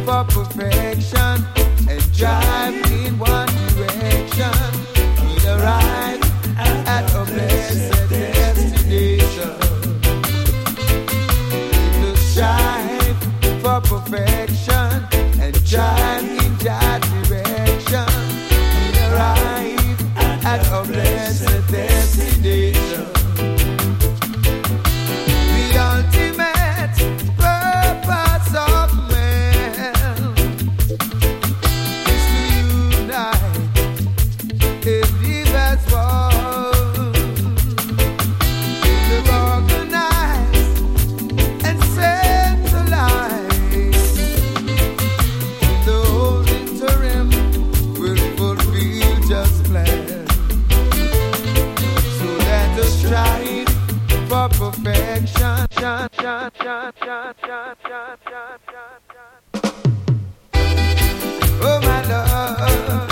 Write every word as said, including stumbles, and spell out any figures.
for perfection and drive in one direction. We'll arrive at a blessed destination. We'll strive for perfection and drive in that direction. We'll arrive at a blessed destination. The ultimate purpose of man is to unite individuals, live organized and centralized. The whole interim will fulfill just plan. So let us strive for perfection. Oh my love.